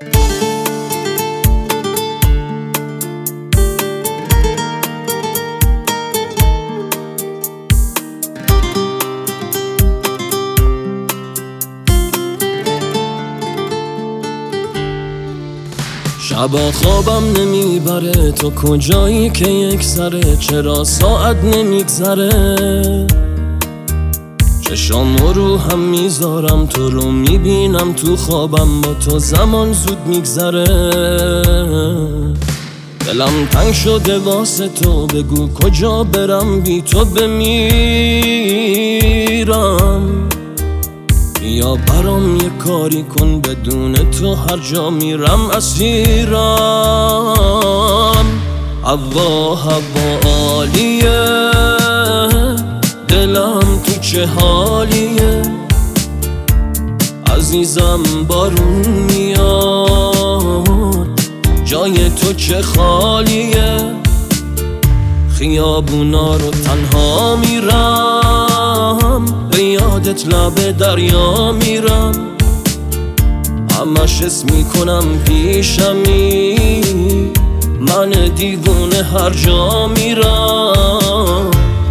شبا خوابم نمیبره، تو کجایی که یک سره؟ چرا ساعت نمیگذره؟ چشام رو هم میذارم، تو رو میبینم تو خوابم، با تو زمان زود میگذره. دلم تنگ شده واسه تو، بگو کجا برم بی تو بمیرم. یا برام یه کاری کن، بدون تو هر جا میرم اسیرم. هوا عالیه، دلم تو چه حالیه؟ عزیزم بارون میاد، جای تو چه خالیه؟ خیابونا رو تنها میرم، به یادت لب دریا میرم. همش حس میکنم پیشمی، من دیوونه هر جا میرم.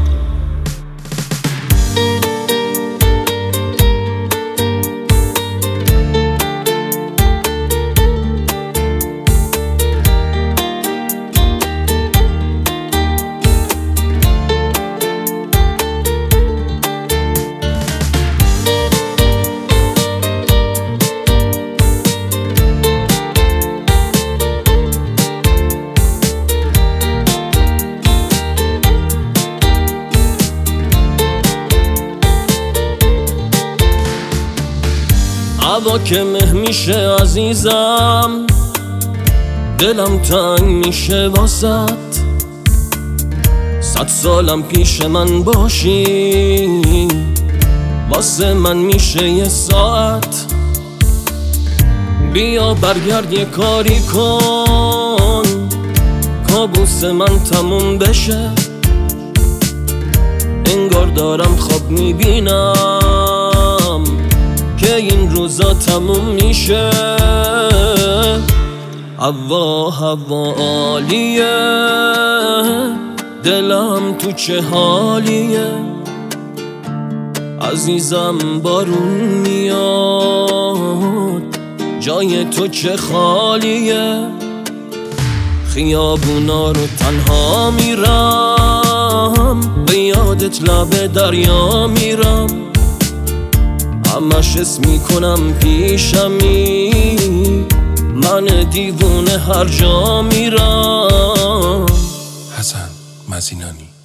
هوا که مه میشه عزیزم، دلم تنگ میشه واسط. 100 سالم پیش من باشی، واسه من میشه یه ساعت. بیا برگرد یه کاری کن، کابوس من تموم بشه. انگار دارم خواب میبینم که این روزا تموم میشه. هوا عالیه، دلم تو چه حالیه؟ عزیزم بارون میاد، جای تو چه خالیه؟ خیابونا رو تنها میرم، به یادت لب دریا میرم. همش حس میکنم پیشمی، من دیوونه هر جا میرم. حسن مزینانی